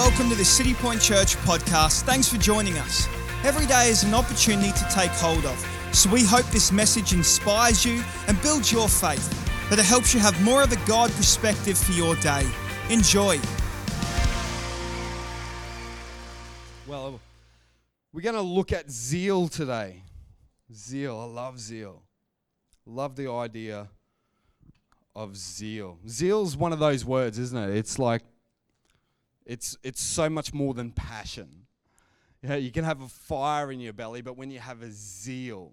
welcome to the City Point Church podcast. Thanks for joining us. Every day is an opportunity to take hold of, so we hope this message inspires you and builds your faith, that it helps you have more of a God perspective for your day. Enjoy. Well, we're going to look at zeal today. Zeal, I love zeal. Love the idea of zeal. Zeal's one of those words, isn't it? It's like, it's so much more than passion. You know, you can have a fire in your belly, but when you have a zeal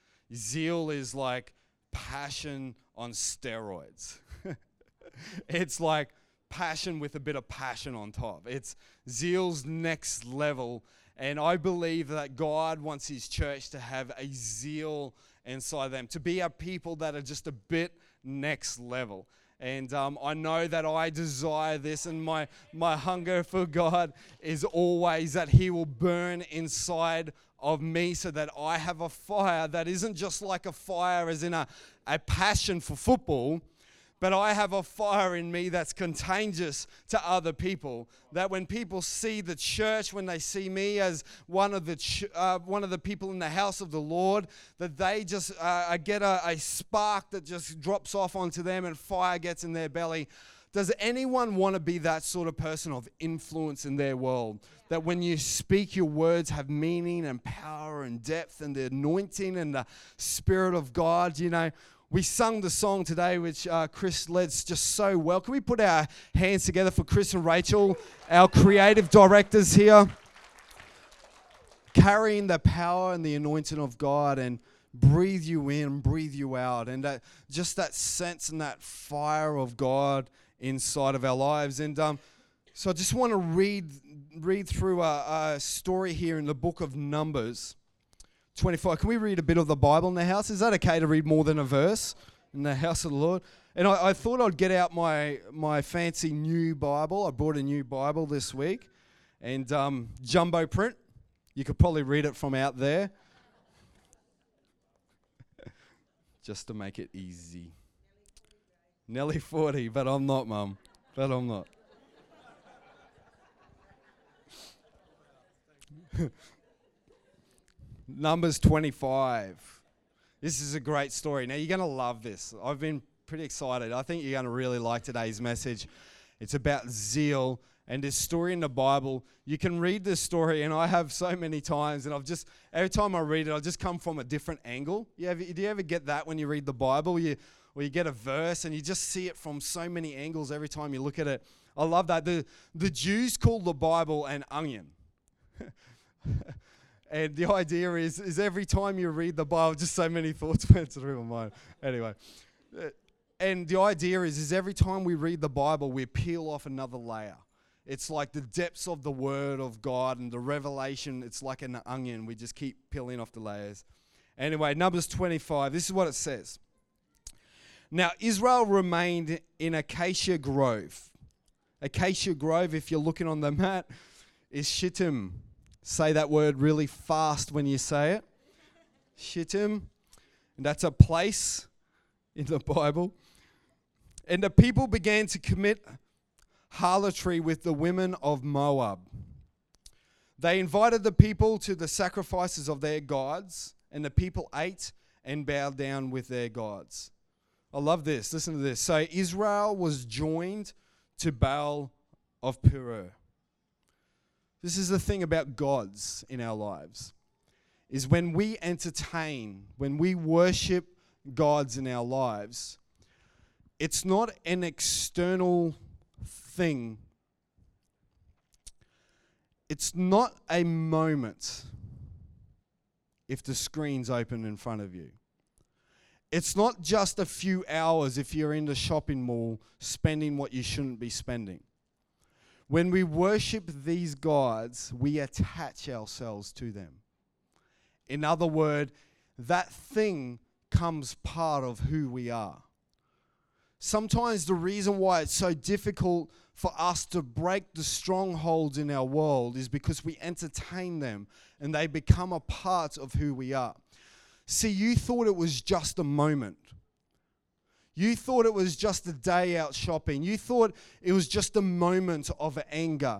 is like passion on steroids. It's like passion with a bit of passion on top. It's zeal's next level, and I believe that God wants His church to have a zeal inside them, to be a people that are just a bit next level. And I know that I desire this, and my hunger for God is always that He will burn inside of me so that I have a fire that isn't just like a fire as in a passion for football, but I have a fire in me that's contagious to other people. That when people see the church, when they see me as one of the people in the house of the Lord, that they just get a spark that just drops off onto them and fire gets in their belly. Does anyone want to be that sort of person of influence in their world? That when you speak, your words have meaning and power and depth and the anointing and the Spirit of God, you know. We sung the song today, which Chris led just so well. Can we put our hands together for Chris and Rachel, our creative directors here, carrying the power and the anointing of God and breathe you in, breathe you out, and just that sense and that fire of God inside of our lives. And so I just want to read through a story here in the book of Numbers 25. Can we read a bit of the Bible in the house? Is that okay to read more than a verse in the house of the Lord? And I thought I'd get out my fancy new Bible. I bought a new Bible this week, and jumbo print. You could probably read it from out there. Just to make it easy. Nearly 40, but I'm not, Mum. But I'm not. Numbers 25. This is a great story. Now, you're going to love this. I've been pretty excited. I think you're going to really like today's message. It's about zeal and this story in the Bible. You can read this story, and I have so many times, and every time I read it, I just come from a different angle. Do you ever get that when you read the Bible? You get a verse, and you just see it from so many angles every time you look at it. I love that. The Jews called the Bible an onion. And the idea is every time you read the Bible, just so many thoughts went through my mind. Anyway, and the idea is every time we read the Bible, we peel off another layer. It's like the depths of the Word of God and the revelation. It's like an onion. We just keep peeling off the layers. Anyway, Numbers 25, this is what it says. Now, Israel remained in Acacia Grove. Acacia Grove, if you're looking on the map, is Shittim. Say that word really fast when you say it. Shittim. And that's a place in the Bible. And the people began to commit harlotry with the women of Moab. They invited the people to the sacrifices of their gods, and the people ate and bowed down with their gods. I love this. Listen to this. So Israel was joined to Baal of Peor. This is the thing about gods in our lives, is when we entertain, when we worship gods in our lives, it's not an external thing. It's not a moment if the screen's open in front of you. It's not just a few hours if you're in the shopping mall spending what you shouldn't be spending. When we worship these gods, we attach ourselves to them. In other words, that thing becomes part of who we are. Sometimes the reason why it's so difficult for us to break the strongholds in our world is because we entertain them and they become a part of who we are. See, you thought it was just a moment. You thought it was just a day out shopping. You thought it was just a moment of anger.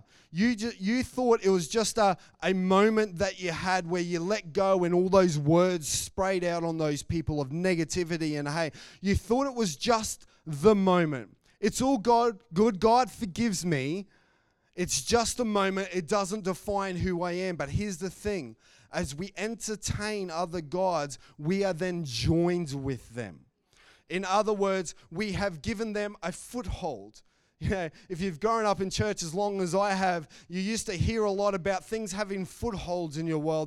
You thought it was just a moment that you had where you let go and all those words sprayed out on those people of negativity and hate. You thought it was just the moment. It's all good. God forgives me. It's just a moment. It doesn't define who I am. But here's the thing. As we entertain other gods, we are then joined with them. In other words, we have given them a foothold. You know, if you've grown up in church as long as I have, you used to hear a lot about things having footholds in your world,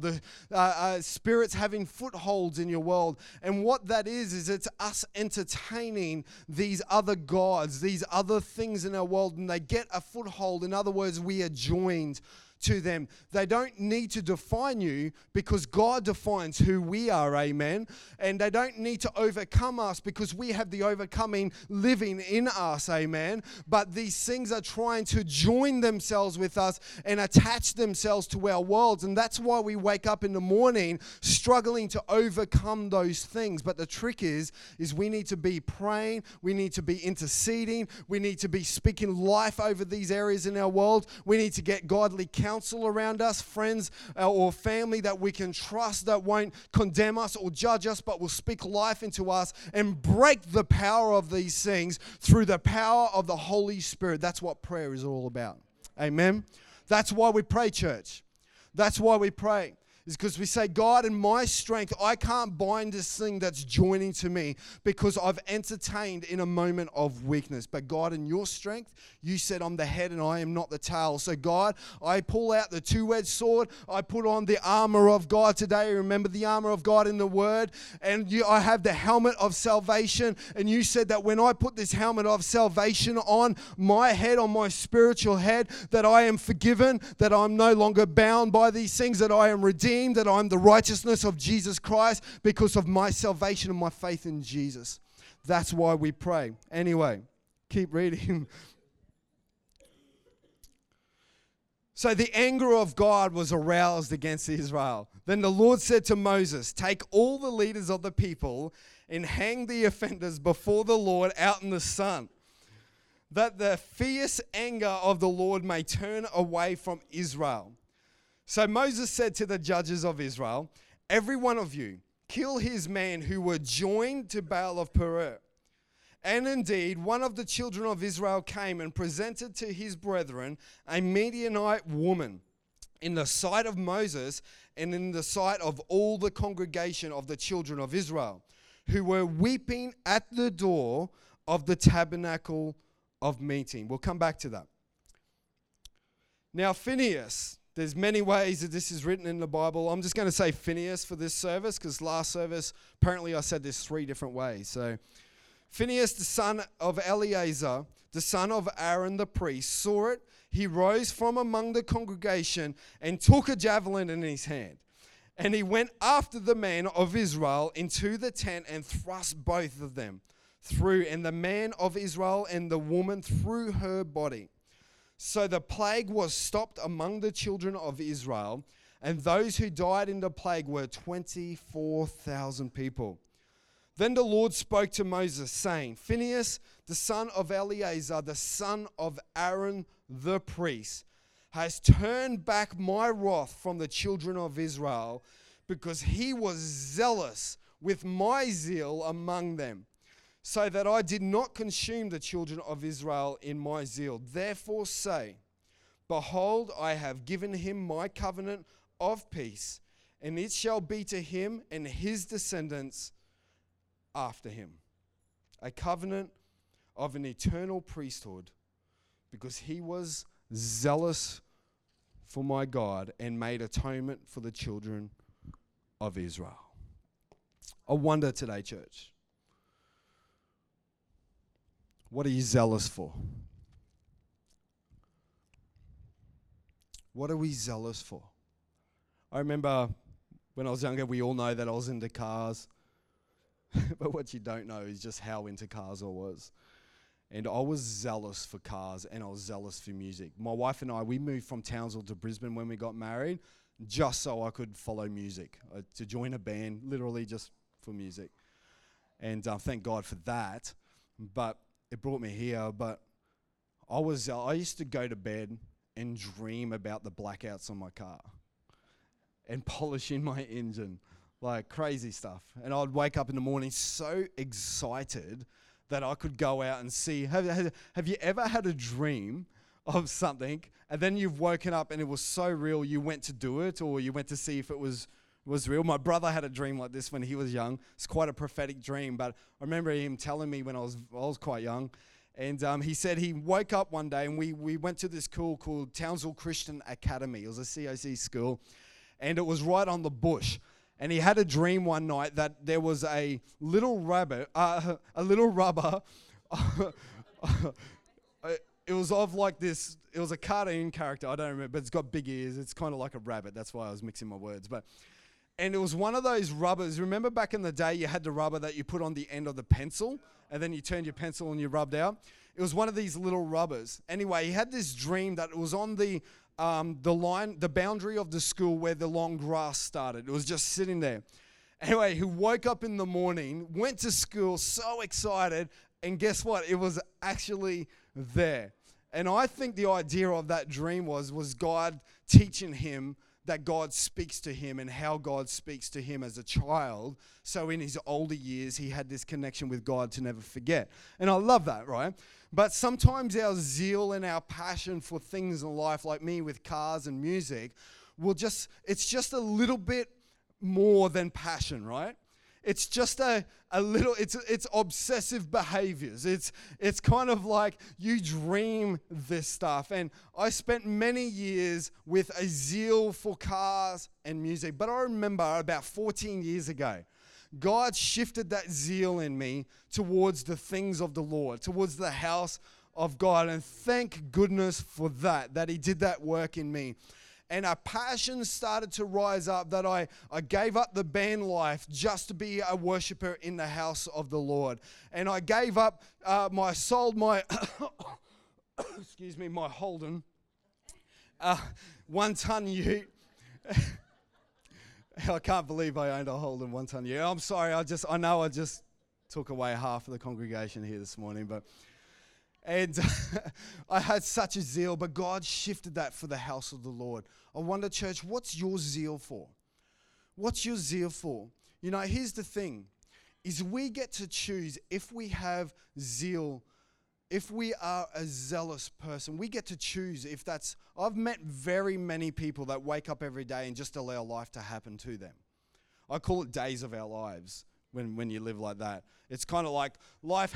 spirits having footholds in your world. And what that is it's us entertaining these other gods, these other things in our world, and they get a foothold. In other words, we are joined to them. They don't need to define you because God defines who we are, amen. And they don't need to overcome us because we have the overcoming living in us, amen. But these things are trying to join themselves with us and attach themselves to our worlds. And that's why we wake up in the morning struggling to overcome those things. But the trick is we need to be praying, we need to be interceding, we need to be speaking life over these areas in our world. We need to get godly counsel around us, friends or family that we can trust, that won't condemn us or judge us, but will speak life into us and break the power of these things through the power of the Holy Spirit. That's what prayer is all about. Amen. That's why we pray, church. That's why we pray. Is because we say, God, in my strength, I can't bind this thing that's joining to me because I've entertained in a moment of weakness. But God, in your strength, you said I'm the head and I am not the tail. So God, I pull out the two-edged sword. I put on the armor of God today. Remember the armor of God in the Word. And I have the helmet of salvation. And you said that when I put this helmet of salvation on my head, on my spiritual head, that I am forgiven, that I'm no longer bound by these things, that I am redeemed, that I'm the righteousness of Jesus Christ because of my salvation and my faith in Jesus. That's why we pray. Anyway, keep reading. So the anger of God was aroused against Israel. Then the Lord said to Moses, take all the leaders of the people and hang the offenders before the Lord out in the sun, that the fierce anger of the Lord may turn away from Israel. So Moses said to the judges of Israel, every one of you, kill his men who were joined to Baal of Peor. And indeed, one of the children of Israel came and presented to his brethren a Midianite woman in the sight of Moses and in the sight of all the congregation of the children of Israel, who were weeping at the door of the tabernacle of meeting. We'll come back to that. Now, Phinehas, there's many ways that this is written in the Bible. I'm just going to say Phinehas for this service because last service, apparently I said this 3 different ways. So Phinehas, the son of Eleazar, the son of Aaron the priest, saw it. He rose from among the congregation and took a javelin in his hand. And he went after the men of Israel into the tent and thrust both of them through, and the man of Israel and the woman through her body. So the plague was stopped among the children of Israel, and those who died in the plague were 24,000 people. Then the Lord spoke to Moses, saying, Phinehas, the son of Eleazar, the son of Aaron the priest, has turned back my wrath from the children of Israel, because he was zealous with my zeal among them, so that I did not consume the children of Israel in my zeal. Therefore say, behold, I have given him my covenant of peace, and it shall be to him and his descendants after him, a covenant of an eternal priesthood, because he was zealous for my God and made atonement for the children of Israel. I wonder today, church, what are you zealous for? What are we zealous for? I remember when I was younger, we all know that I was into cars. But what you don't know is just how into cars I was. And I was zealous for cars and I was zealous for music. My wife and I, we moved from Townsville to Brisbane when we got married just so I could follow music, to join a band, literally just for music. And thank God for that. but it brought me here. But I used to go to bed and dream about the blackouts on my car and polishing my engine, like crazy stuff. And I'd wake up in the morning so excited that I could go out and see. Have you ever had a dream of something and then you've woken up and it was so real you went to do it, or you went to see if it was real? My brother had a dream like this when he was young. It's quite a prophetic dream, but I remember him telling me when I was quite young. And he said he woke up one day and we went to this school called Townsville Christian Academy. It was a COC school, and it was right on the bush. And he had a dream one night that there was a little rabbit, a little rubber. It was of like this, it was a cartoon character, I don't remember, but it's got big ears. It's kind of like a rabbit. That's why I was mixing my words. And it was one of those rubbers. Remember back in the day, you had the rubber that you put on the end of the pencil, and then you turned your pencil and you rubbed out? It was one of these little rubbers. Anyway, he had this dream that it was on the line, the boundary of the school where the long grass started. It was just sitting there. Anyway, he woke up in the morning, went to school so excited, and guess what? It was actually there. And I think the idea of that dream was God teaching him that God speaks to him and how God speaks to him as a child. So in his older years, he had this connection with God to never forget. And I love that, right? But sometimes our zeal and our passion for things in life, like me with cars and music, it's just a little bit more than passion, right? It's just a little, it's obsessive behaviors. It's kind of like you dream this stuff. And I spent many years with a zeal for cars and music. But I remember about 14 years ago, God shifted that zeal in me towards the things of the Lord, towards the house of God. And thank goodness for that he did that work in me. And a passion started to rise up that I gave up the band life just to be a worshiper in the house of the Lord. And I gave up, sold my, my Holden, 1-ton ute. I can't believe I owned a Holden 1-ton ute. I'm sorry, I know I just took away half of the congregation here this morning, and I had such a zeal, but God shifted that for the house of the Lord. I wonder, church, what's your zeal for? What's your zeal for? You know, here's the thing, is we get to choose if we have zeal, if we are a zealous person. We get to choose if that's... I've met very many people that wake up every day and just allow life to happen to them. I call it days of our lives. When you live like that, it's kind of like life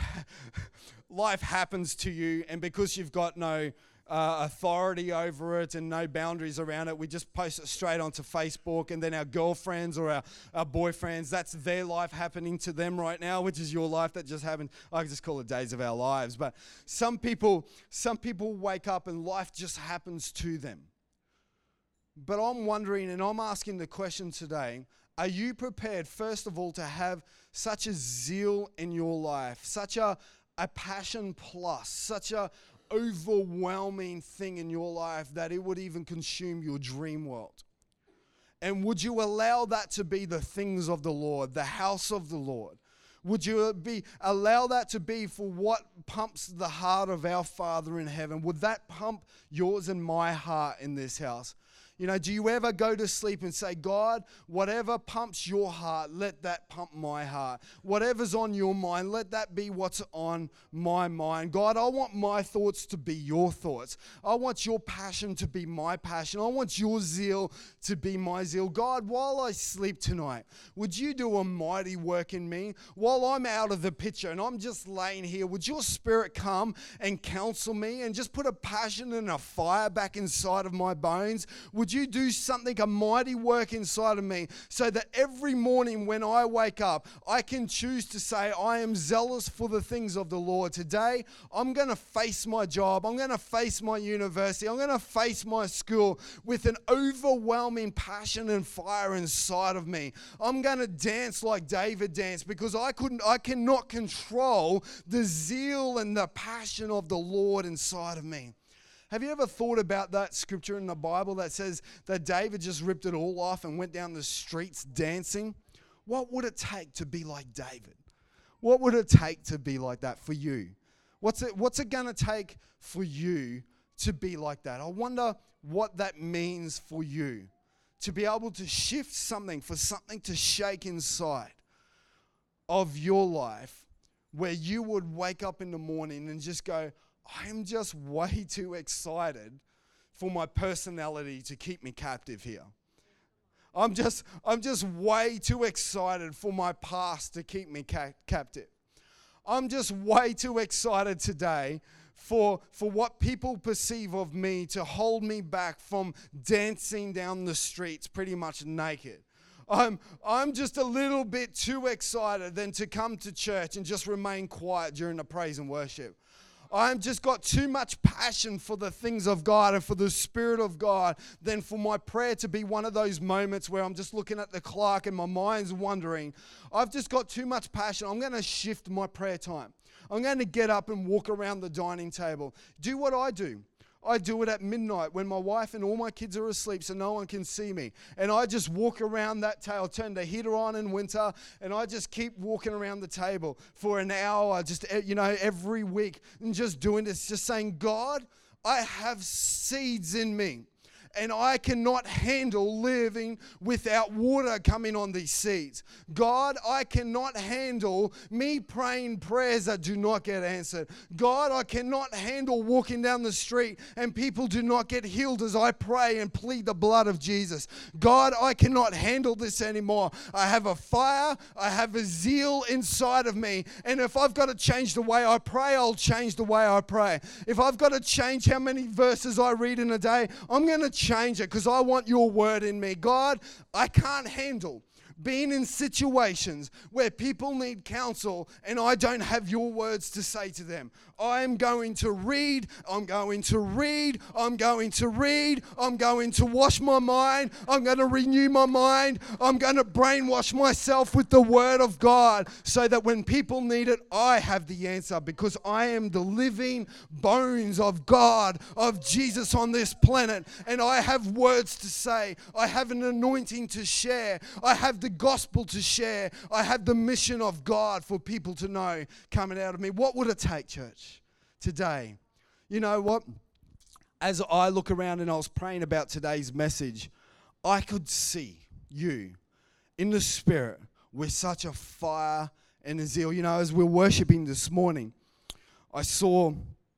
happens to you, and because you've got no authority over it and no boundaries around it, we just post it straight onto Facebook, and then our girlfriends or our boyfriends, that's their life happening to them right now, which is your life that just happened. I just call it days of our lives. But some people wake up and life just happens to them. But I'm wondering, and I'm asking the question today, are you prepared, first of all, to have such a zeal in your life, such a passion plus, such a overwhelming thing in your life that it would even consume your dream world? And would you allow that to be the things of the Lord, the house of the Lord? Would you allow that to be for what pumps the heart of our Father in heaven? Would that pump yours and my heart in this house? You know, do you ever go to sleep and say, God, whatever pumps your heart, let that pump my heart. Whatever's on your mind, let that be what's on my mind. God, I want my thoughts to be your thoughts. I want your passion to be my passion. I want your zeal to be my zeal. God, while I sleep tonight, would you do a mighty work in me? While I'm out of the picture and I'm just laying here, would your Spirit come and counsel me and just put a passion and a fire back inside of my bones? Would you do something, a mighty work inside of me, so that every morning when I wake up, I can choose to say, I am zealous for the things of the Lord. Today, I'm going to face my job. I'm going to face my university. I'm going to face my school with an overwhelming passion and fire inside of me. I'm going to dance like David danced, because I cannot control the zeal and the passion of the Lord inside of me. Have you ever thought about that scripture in the Bible that says that David just ripped it all off and went down the streets dancing? What would it take to be like David? What would it take to be like that for you? What's it going to take for you to be like that? I wonder what that means for you, to be able to shift something, for something to shake inside of your life, where you would wake up in the morning and just go, I'm just way too excited for my personality to keep me captive here. I'm just way too excited for my past to keep me captive. I'm just way too excited today for what people perceive of me to hold me back from dancing down the streets pretty much naked. I'm just a little bit too excited than to come to church and just remain quiet during the praise and worship. I've just got too much passion for the things of God and for the Spirit of God than for my prayer to be one of those moments where I'm just looking at the clock and my mind's wandering. I've just got too much passion. I'm going to shift my prayer time. I'm going to get up and walk around the dining table. Do what I do. I do it at midnight when my wife and all my kids are asleep so no one can see me. And I just walk around that table, turn the heater on in winter, and I just keep walking around the table for an hour, just, every week, and just doing this, just saying, God, I have seeds in me. And I cannot handle living without water coming on these seeds. God, I cannot handle me praying prayers that do not get answered. God, I cannot handle walking down the street and people do not get healed as I pray and plead the blood of Jesus. God, I cannot handle this anymore. I have a fire, I have a zeal inside of me. And if I've got to change the way I pray, I'll change the way I pray. If I've got to change how many verses I read in a day, I'm going to change it because I want your word in me. God, I can't handle being in situations where people need counsel and I don't have your words to say to them. I'm going to read, I'm going to read, I'm going to read, I'm going to wash my mind, I'm going to renew my mind, I'm going to brainwash myself with the word of God so that when people need it, I have the answer because I am the living bones of God, of Jesus on this planet, and I have words to say, I have an anointing to share, I have the gospel to share, I have the mission of God for people to know coming out of me. What would it take, church? Today, you know what? As I look around and I was praying about today's message, I could see you in the Spirit with such a fire and a zeal. You know, as we're worshiping this morning, I saw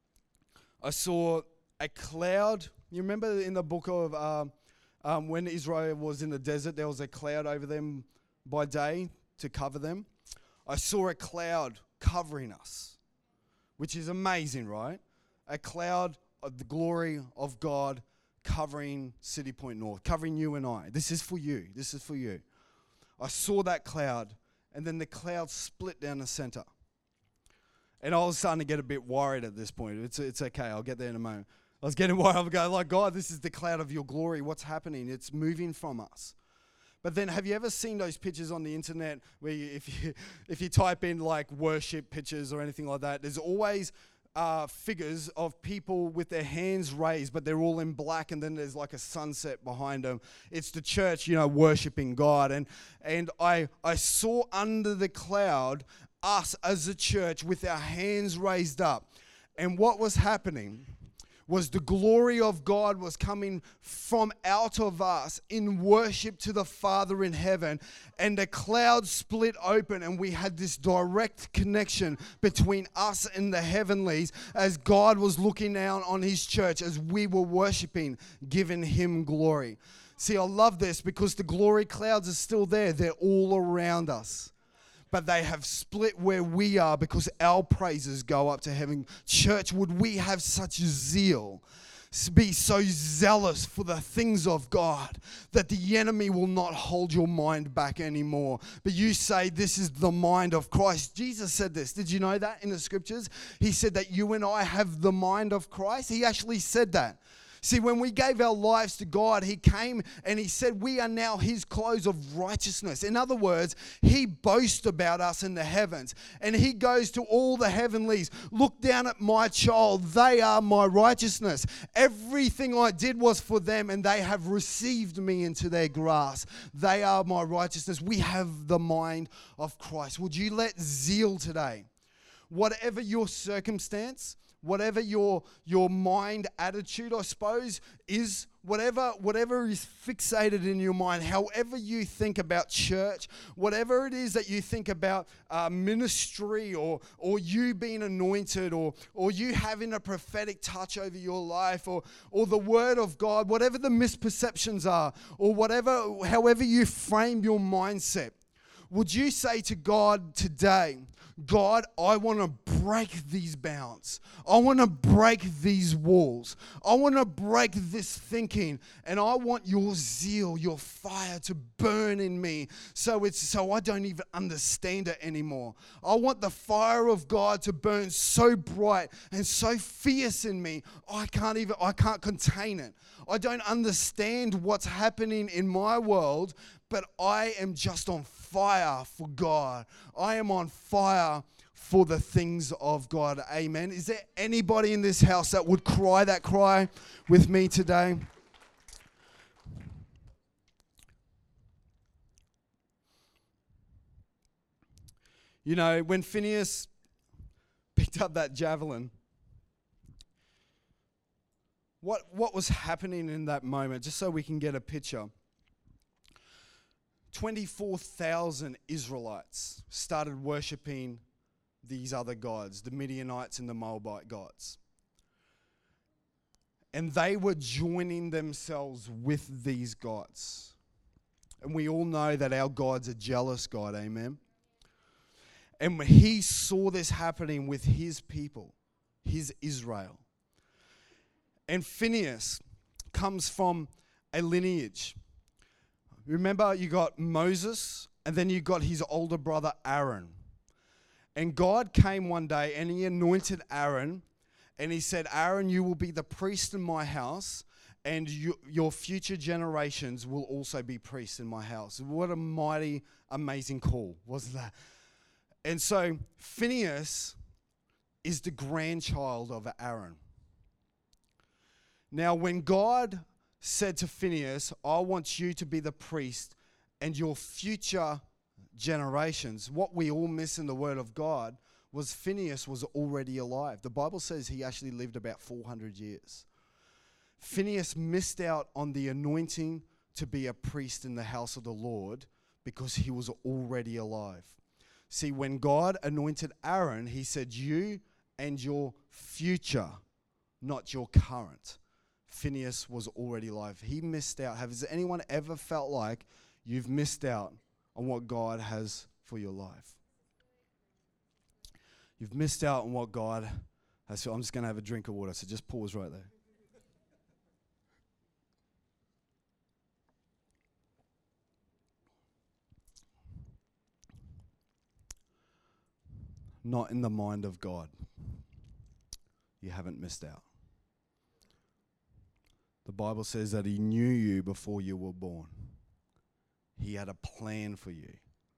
a cloud. You remember in the book of when Israel was in the desert, there was a cloud over them by day to cover them. I saw a cloud covering us, which is amazing, right? A cloud of the glory of God covering City Point North, covering you and I. This is for you. This is for you. I saw that cloud, and then the cloud split down the center. And I was starting to get a bit worried at this point. It's okay. I'll get there in a moment. I was getting worried. I was going like, God, this is the cloud of your glory. What's happening? It's moving from us. But then have you ever seen those pictures on the internet where if you type in like worship pictures or anything like that, there's always figures of people with their hands raised, but they're all in black, and then there's like a sunset behind them. It's the church, worshiping God. And I saw under the cloud us as a church with our hands raised up. And what was happening was the glory of God was coming from out of us in worship to the Father in heaven, and the cloud split open, and we had this direct connection between us and the heavenlies as God was looking down on his church as we were worshiping, giving him glory. See, I love this because the glory clouds are still there. They're all around us. But they have split where we are because our praises go up to heaven. Church, would we have such zeal, be so zealous for the things of God that the enemy will not hold your mind back anymore? But you say, this is the mind of Christ. Jesus said this. Did you know that in the scriptures? He said that you and I have the mind of Christ. He actually said that. See, when we gave our lives to God, He came and He said we are now His clothes of righteousness. In other words, He boasts about us in the heavens. And He goes to all the heavenlies, look down at my child. They are my righteousness. Everything I did was for them, and they have received me into their grasp. They are my righteousness. We have the mind of Christ. Would you let zeal today, whatever your circumstance, whatever your mind attitude, I suppose, is, whatever is fixated in your mind, however you think about church, whatever it is that you think about ministry or you being anointed or you having a prophetic touch over your life or the word of God, whatever the misperceptions are or however you frame your mindset, would you say to God today, God, I want to break these bounds. I want to break these walls. I want to break this thinking. And I want your zeal, your fire to burn in me so I don't even understand it anymore. I want the fire of God to burn so bright and so fierce in me, I can't contain it. I don't understand what's happening in my world, but I am just on fire for God. I am on fire for the things of God. Amen. Is there anybody in this house that would cry that cry with me today? You know, when Phineas picked up that javelin, what was happening in that moment, just so we can get a picture? 24,000 Israelites started worshipping these other gods, the Midianites and the Moabite gods. And they were joining themselves with these gods. And we all know that our God's a jealous God, amen? And He saw this happening with His people, His Israel. And Phineas comes from a lineage. Remember, you got Moses, and then you got his older brother Aaron. And God came one day, and He anointed Aaron, and He said, Aaron, you will be the priest in my house, and your future generations will also be priests in my house. What a mighty, amazing call was that. And so Phineas is the grandchild of Aaron. Now, when God said to Phineas, I want you to be the priest and your future generations, what we all miss in the Word of God was Phineas was already alive. The Bible says he actually lived about 400 years. Phineas missed out on the anointing to be a priest in the house of the Lord because he was already alive. See, when God anointed Aaron, He said, you and your future, not your current. Phineas was already alive. He missed out. Has anyone ever felt like you've missed out on what God has for your life? You've missed out on what God has. I'm just going to have a drink of water, so just pause right there. Not in the mind of God. You haven't missed out. The Bible says that He knew you before you were born. He had a plan for you.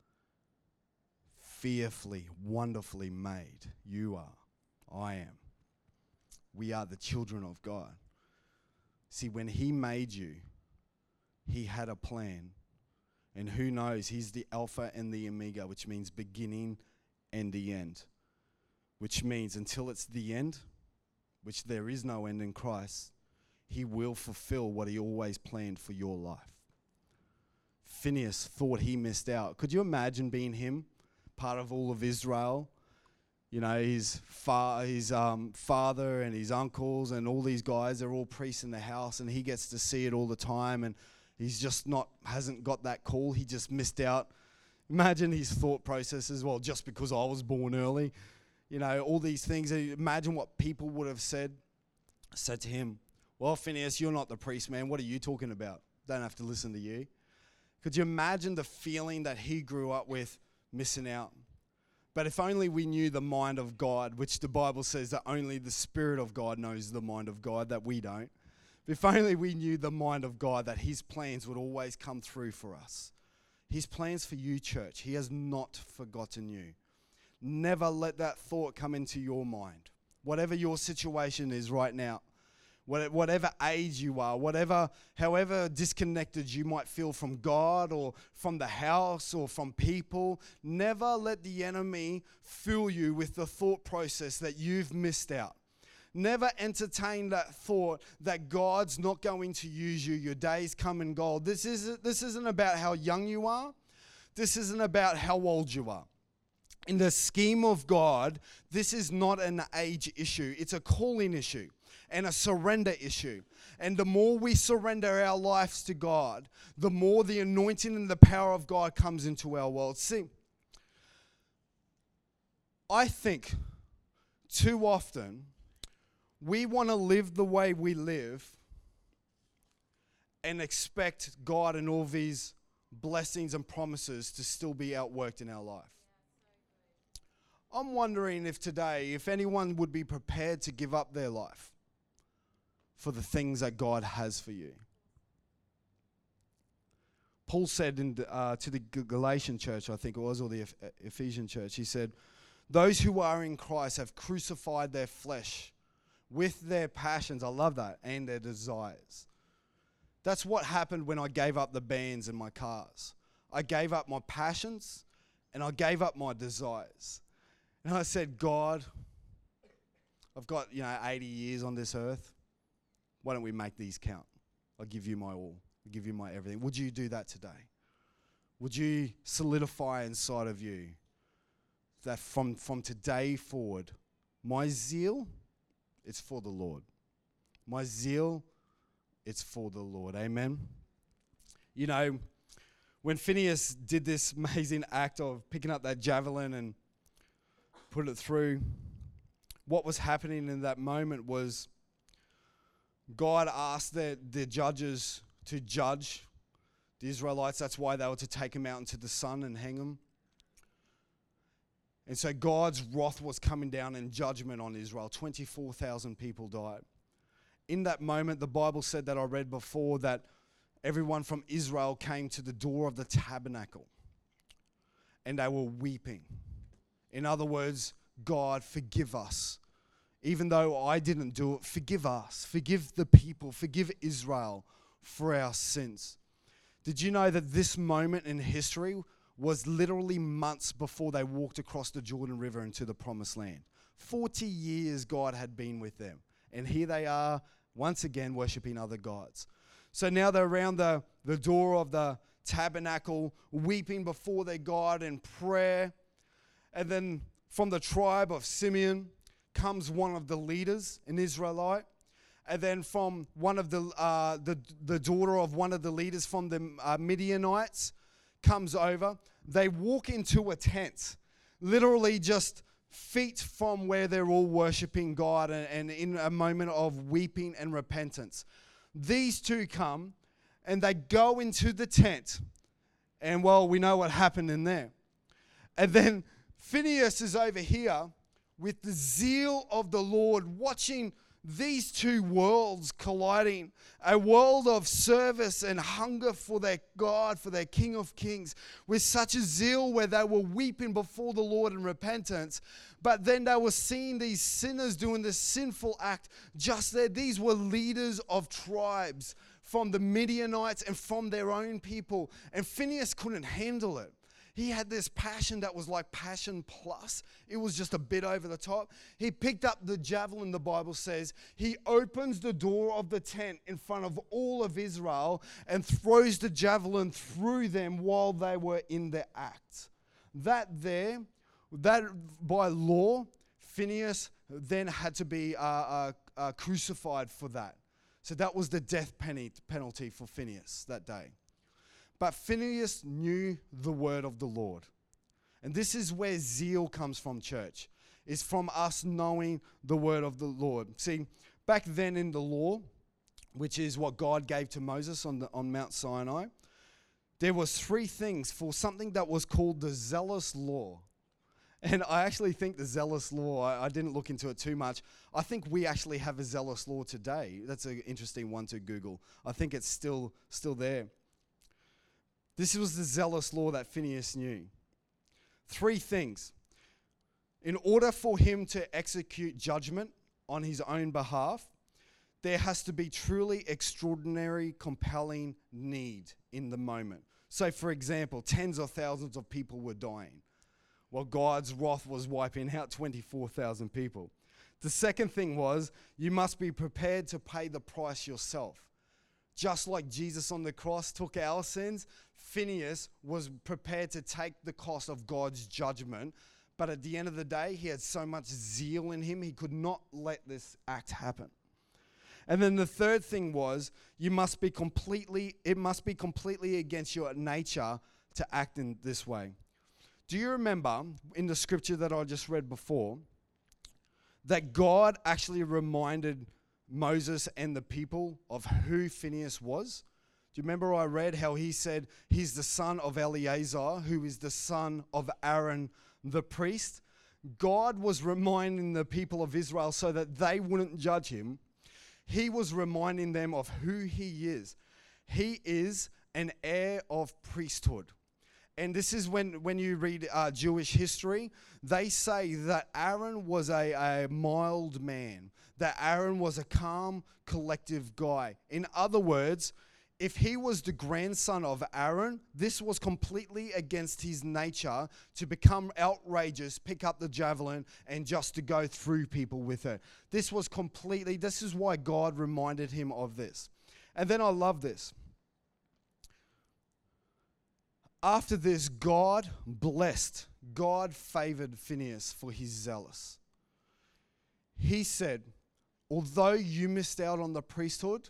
Fearfully, wonderfully made. You are. I am. We are the children of God. See, when He made you, He had a plan. And who knows, He's the Alpha and the Omega, which means beginning and the end. Which means until it's the end, which there is no end in Christ, He will fulfill what He always planned for your life. Phineas thought he missed out. Could you imagine being him, part of all of Israel? You know, his father and his uncles and all these guys, they're all priests in the house, and he gets to see it all the time, and he's just hasn't got that call. He just missed out. Imagine his thought process as well, just because I was born early. You know, all these things. Imagine what people would have said to him. Well, Phineas, you're not the priest, man. What are you talking about? Don't have to listen to you. Could you imagine the feeling that he grew up with, missing out? But if only we knew the mind of God, which the Bible says that only the Spirit of God knows the mind of God, that we don't. If only we knew the mind of God, that his plans would always come through for us. His plans for you, church. He has not forgotten you. Never let that thought come into your mind. Whatever your situation is right now, whatever age you are, however disconnected you might feel from God or from the house or from people, never let the enemy fill you with the thought process that you've missed out. Never entertain that thought that God's not going to use you. Your days come and go. This isn't about how young you are. This isn't about how old you are. In the scheme of God, this is not an age issue. It's a calling issue and a surrender issue. And the more we surrender our lives to God, the more the anointing and the power of God comes into our world. See, I think too often we want to live the way we live and expect God and all these blessings and promises to still be outworked in our life. I'm wondering if anyone would be prepared to give up their life for the things that God has for you. Paul said to the Galatian church, I think it was, or the Ephesian church, he said, those who are in Christ have crucified their flesh with their passions, I love that, and their desires. That's what happened when I gave up the bands in my cars. I gave up my passions and I gave up my desires. And I said, God, I've got 80 years on this earth. Why don't we make these count? I'll give you my all. I'll give you my everything. Would you do that today? Would you solidify inside of you that from today forward, my zeal, it's for the Lord. My zeal, it's for the Lord. Amen. When Phineas did this amazing act of picking up that javelin and put it through, what was happening in that moment was God asked the judges to judge the Israelites. That's why they were to take him out into the sun and hang him. And so God's wrath was coming down in judgment on Israel. 24,000 people died. In that moment, the Bible said that I read before that everyone from Israel came to the door of the tabernacle and they were weeping. In other words, God, forgive us. Even though I didn't do it, forgive us. Forgive the people. Forgive Israel for our sins. Did you know that this moment in history was literally months before they walked across the Jordan River into the Promised Land? 40 years God had been with them. And here they are, once again, worshiping other gods. So now they're around the door of the tabernacle, weeping before their God in prayer. And then from the tribe of Simeon comes one of the leaders, an Israelite. And then from one of the daughter of one of the leaders from the Midianites comes over. They walk into a tent, literally just feet from where they're all worshiping God and in a moment of weeping and repentance. These two come and they go into the tent, and well, we know what happened in there. And then Phineas is over here with the zeal of the Lord, watching these two worlds colliding, a world of service and hunger for their God, for their King of Kings, with such a zeal where they were weeping before the Lord in repentance. But then they were seeing these sinners doing this sinful act just there. These were leaders of tribes from the Midianites and from their own people. And Phineas couldn't handle it. He had this passion that was like passion plus. It was just a bit over the top. He picked up the javelin, the Bible says. He opens the door of the tent in front of all of Israel and throws the javelin through them while they were in the act. That by law, Phineas then had to be crucified for that. So that was the death penalty for Phineas that day. But Phineas knew the word of the Lord. And this is where zeal comes from, church. Is from us knowing the word of the Lord. See, back then in the law, which is what God gave to Moses on Mount Sinai, there was 3 things for something that was called the zealous law. And I actually think the zealous law, I didn't look into it too much. I think we actually have a zealous law today. That's an interesting one to Google. I think it's still there. This was the zealous law that Phineas knew. 3 things. In order for him to execute judgment on his own behalf, there has to be truly extraordinary, compelling need in the moment. So, for example, tens of thousands of people were dying, while God's wrath was wiping out 24,000 people. The second thing was, you must be prepared to pay the price yourself. Just like Jesus on the cross took our sins, Phineas was prepared to take the cost of God's judgment. But at the end of the day, he had so much zeal in him, he could not let this act happen. And then the third thing was, it must be completely against your nature to act in this way. Do you remember in the scripture that I just read before, that God actually reminded Moses and the people of who Phineas was? Do you remember I read how he said he's the son of Eleazar, who is the son of Aaron the priest? God was reminding the people of Israel so that they wouldn't judge him. He was reminding them of who he is. He is an heir of priesthood. And this is when you read Jewish history, they say that Aaron was a mild man, that Aaron was a calm, collective guy. In other words, if he was the grandson of Aaron, this was completely against his nature to become outrageous, pick up the javelin, and just to go through people with it. This is why God reminded him of this. And then I love this. After this, God favored Phineas for his zealous. He said, although you missed out on the priesthood,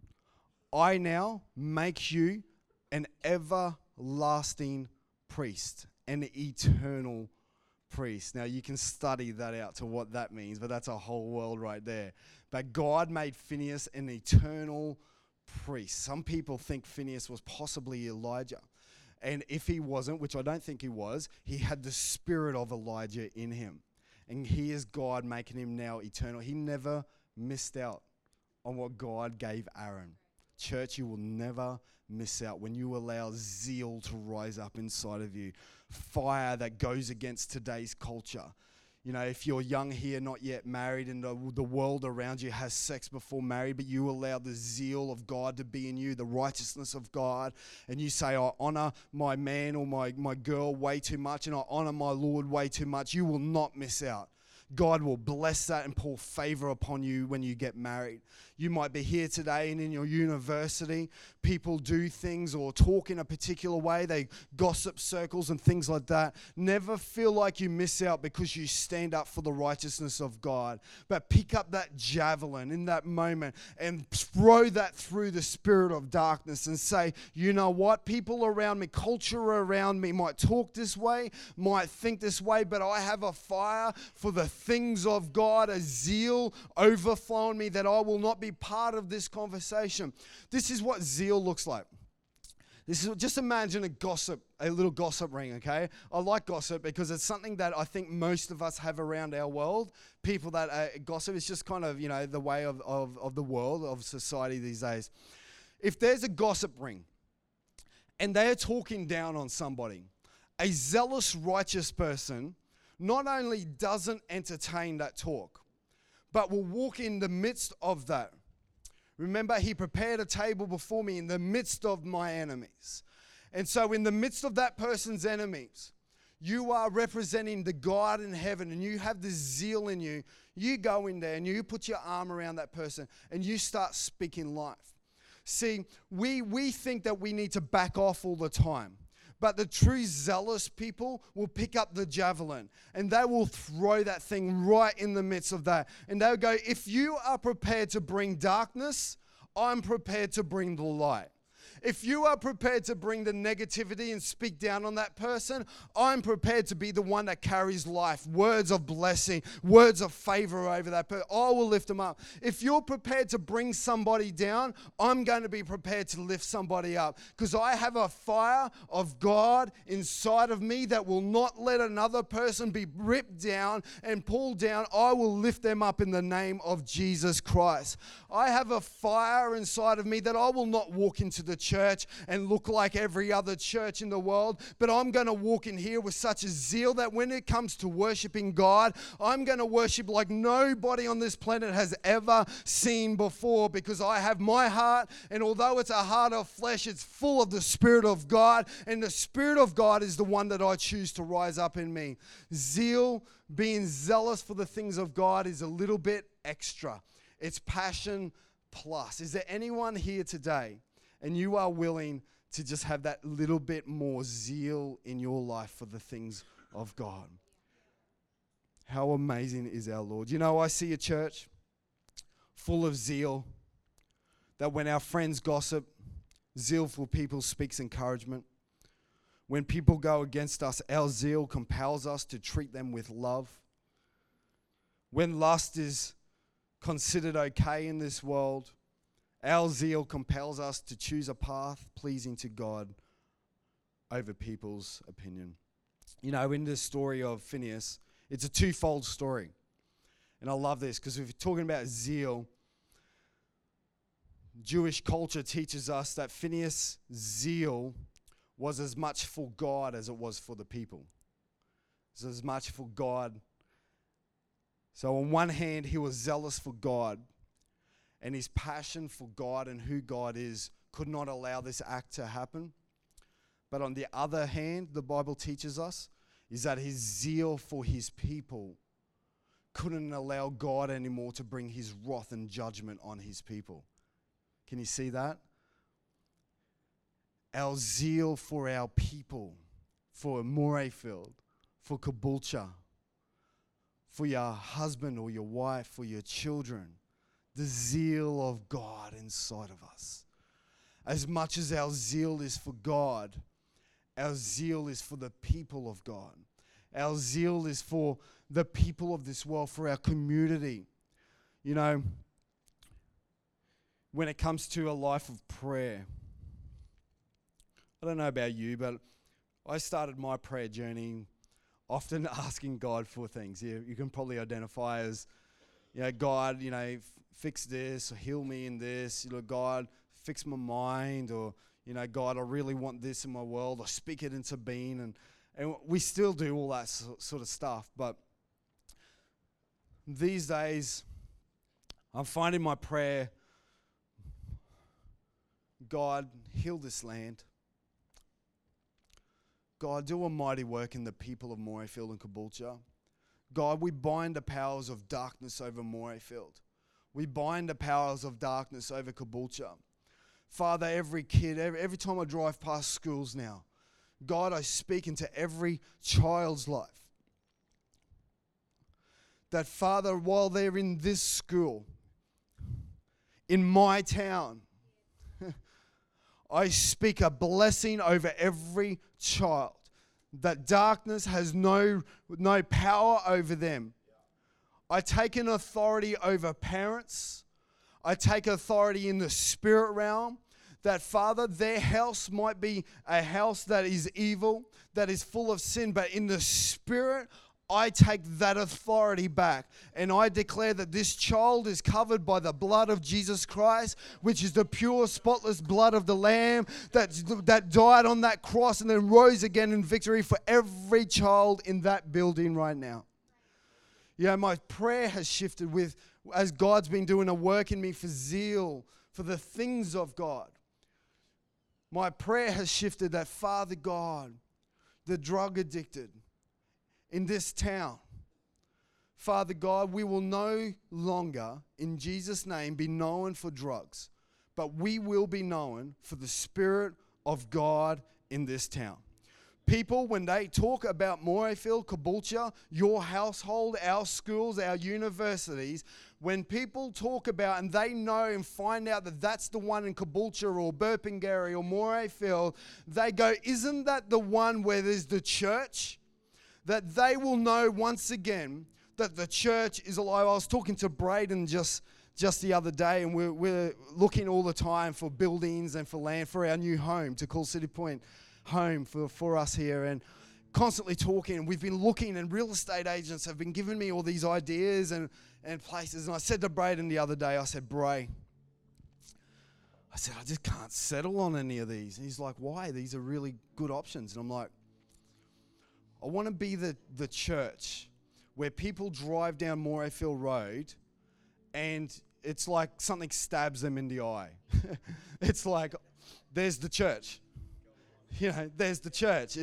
I now make you an everlasting priest, an eternal priest. Now, you can study that out to what that means, but that's a whole world right there. But God made Phineas an eternal priest. Some people think Phineas was possibly Elijah. And if he wasn't, which I don't think he was, he had the spirit of Elijah in him. And he is God making him now eternal. He never missed out on what God gave Aaron. Church, you will never miss out when you allow zeal to rise up inside of you. Fire that goes against today's culture. You know, if you're young here, not yet married, and the world around you has sex before married, but you allow the zeal of God to be in you, the righteousness of God, and you say, I honor my man or my girl way too much, and I honor my Lord way too much, you will not miss out. God will bless that and pour favor upon you when you get married. You might be here today and in your university, people do things or talk in a particular way. They gossip circles and things like that. Never feel like you miss out because you stand up for the righteousness of God. But pick up that javelin in that moment and throw that through the spirit of darkness and say, you know what? People around me, culture around me might talk this way, might think this way, but I have a fire for the things of God, a zeal overflowing me that I will not be part of this conversation. This is what zeal looks like. This is, just imagine a little gossip ring, okay? I like gossip because it's something that I think most of us have around our world. People that gossip, it's just kind of, you know, the way of the world, of society these days. If there's a gossip ring and they're talking down on somebody, a zealous, righteous person not only doesn't entertain that talk, but will walk in the midst of that. Remember, he prepared a table before me in the midst of my enemies. And so in the midst of that person's enemies, you are representing the God in heaven and you have this zeal in you. You go in there and you put your arm around that person and you start speaking life. See, we think that we need to back off all the time. But the true zealous people will pick up the javelin and they will throw that thing right in the midst of that. And they'll go, if you are prepared to bring darkness, I'm prepared to bring the light. If you are prepared to bring the negativity and speak down on that person, I'm prepared to be the one that carries life, words of blessing, words of favor over that person. I will lift them up. If you're prepared to bring somebody down, I'm going to be prepared to lift somebody up, because I have a fire of God inside of me that will not let another person be ripped down and pulled down. I will lift them up in the name of Jesus Christ. I have a fire inside of me that I will not walk into the church and look like every other church in the world, but I'm going to walk in here with such a zeal that when it comes to worshiping God, I'm going to worship like nobody on this planet has ever seen before, because I have my heart, and although it's a heart of flesh, it's full of the Spirit of God, and the Spirit of God is the one that I choose to rise up in me. Zeal, being zealous for the things of God, is a little bit extra. It's passion plus. Is there anyone here today and you are willing to just have that little bit more zeal in your life for the things of God? How amazing is our Lord. You know, I see a church full of zeal, that when our friends gossip, zealful people speaks encouragement. When people go against us, our zeal compels us to treat them with love. When lust is considered okay in this world, our zeal compels us to choose a path pleasing to God over people's opinion. You know, in this story of Phineas, it's a twofold story. And I love this, because if you're talking about zeal, Jewish culture teaches us that Phineas' zeal was as much for God as it was for the people. It was as much for God. So on one hand, he was zealous for God, and his passion for God and who God is could not allow this act to happen. But on the other hand, the Bible teaches us is that his zeal for his people couldn't allow God anymore to bring his wrath and judgment on his people. Can you see that? Our zeal for our people, for Morayfield, for Caboolture, for your husband or your wife, for your children, the zeal of God inside of us. As much as our zeal is for God, our zeal is for the people of God. Our zeal is for the people of this world, for our community. You know, when it comes to a life of prayer, I don't know about you, but I started my prayer journey often asking God for things. You can probably identify as, you know, God, you know, fix this, or heal me in this. You know, God, fix my mind, or, you know, God, I really want this in my world, or speak it into being. And we still do all that sort of stuff. But these days, I'm finding my prayer, God, heal this land. God, do a mighty work in the people of Morayfield and Caboolture. God, we bind the powers of darkness over Morayfield. We bind the powers of darkness over Caboolture. Father, every kid, every time I drive past schools now, God, I speak into every child's life. That, Father, while they're in this school, in my town, I speak a blessing over every child, that darkness has no power over them. I take an authority over parents. I take authority in the spirit realm, that, Father, their house might be a house that is evil, that is full of sin, but in the spirit, I take that authority back, and I declare that this child is covered by the blood of Jesus Christ, which is the pure, spotless blood of the Lamb that died on that cross and then rose again in victory for every child in that building right now. Yeah, my prayer has shifted as God's been doing a work in me for zeal, for the things of God. My prayer has shifted that, Father God, the drug addicted in this town, Father God, we will no longer, in Jesus' name, be known for drugs, but we will be known for the Spirit of God in this town. People, when they talk about Morayfield, Caboolture, your household, our schools, our universities, when people talk about and they know and find out that that's the one in Caboolture or Burpengary or Morayfield, they go, isn't that the one where there's the church? That they will know once again that the church is alive. I was talking to Braden just the other day, and we're looking all the time for buildings and for land for our new home, to call City Point home for us here, and constantly talking. And we've been looking, and real estate agents have been giving me all these ideas and places. And I said to Braden the other day, I said, Bray, I just can't settle on any of these. And he's like, why? These are really good options. And I'm like, I want to be the church where people drive down Morayfield Road and it's like something stabs them in the eye. It's like, there's the church. You know, there's the church.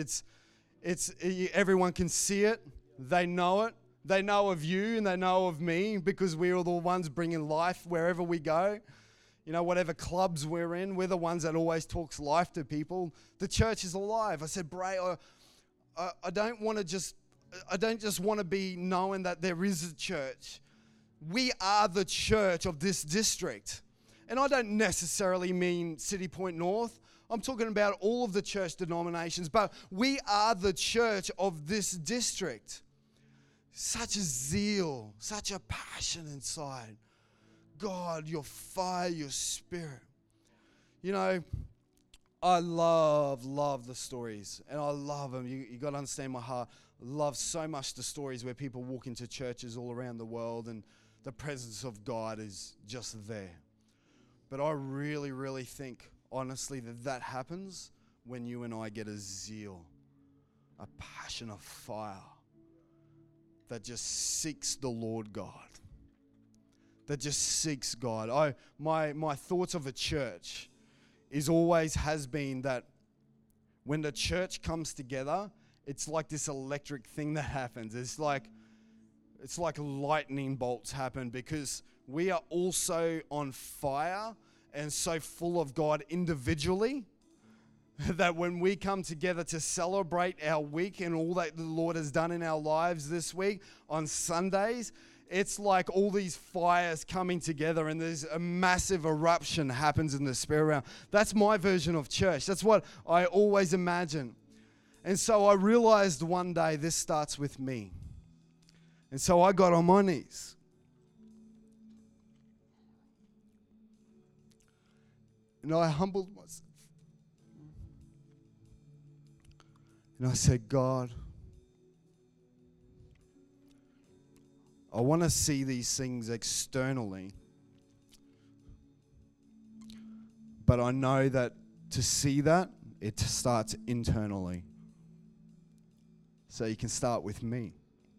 Everyone can see it. They know it. They know of you and they know of me because we're all the ones bringing life wherever we go. You know, whatever clubs we're in, we're the ones that always talks life to people. The church is alive. I said, Bray, I don't just want to be knowing that there is a church. We are the church of this district. And I don't necessarily mean City Point North. I'm talking about all of the church denominations, but we are the church of this district. Such a zeal, such a passion inside. God, your fire, your spirit. You know, I love the stories, and I love them. You got to understand my heart. I love so much the stories where people walk into churches all around the world and the presence of God is just there. But I really, really think, honestly, that happens when you and I get a zeal, a passion, a fire that just seeks the Lord God, that just seeks God. My thoughts of a church has been that when the church comes together, it's like this electric thing that happens. It's like lightning bolts happen because we are also on fire and so full of God individually that when we come together to celebrate our week and all that the Lord has done in our lives this week on Sundays, it's like all these fires coming together and there's a massive eruption happens in the spirit realm. That's my version of church. That's what I always imagine. And so I realized one day this starts with me. And so I got on my knees. And I humbled myself. And I said, God, I want to see these things externally. But I know that to see that, it starts internally. So you can start with me.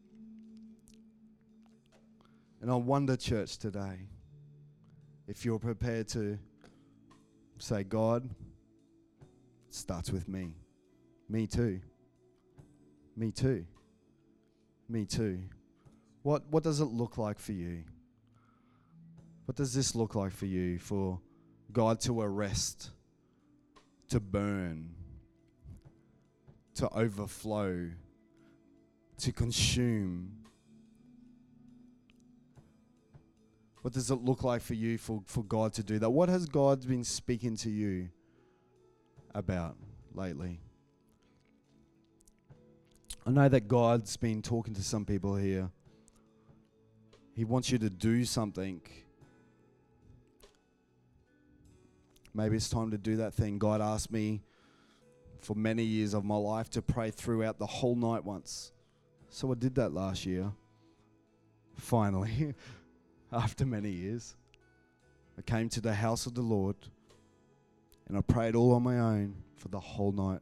And I wonder, church, today, if you're prepared to say, God, it starts with me. Me too. Me too. Me too. What does it look like for you? What does this look like for you? For God to arrest, to burn, to overflow, to consume. What does it look like for you for God to do that? What has God been speaking to you about lately? I know that God's been talking to some people here. He wants you to do something. Maybe it's time to do that thing. God asked me for many years of my life to pray throughout the whole night once. So I did that last year. Finally, after many years, I came to the house of the Lord and I prayed all on my own for the whole night.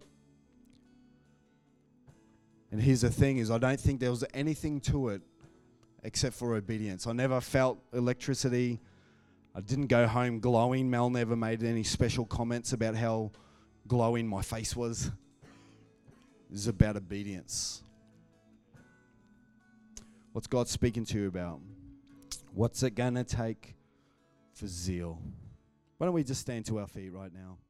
And here's the thing is I don't think there was anything to it except for obedience. I never felt electricity. I didn't go home glowing. Mel never made any special comments about how glowing my face was. It was about obedience. What's God speaking to you about? What's it going to take for zeal? Why don't we just stand to our feet right now?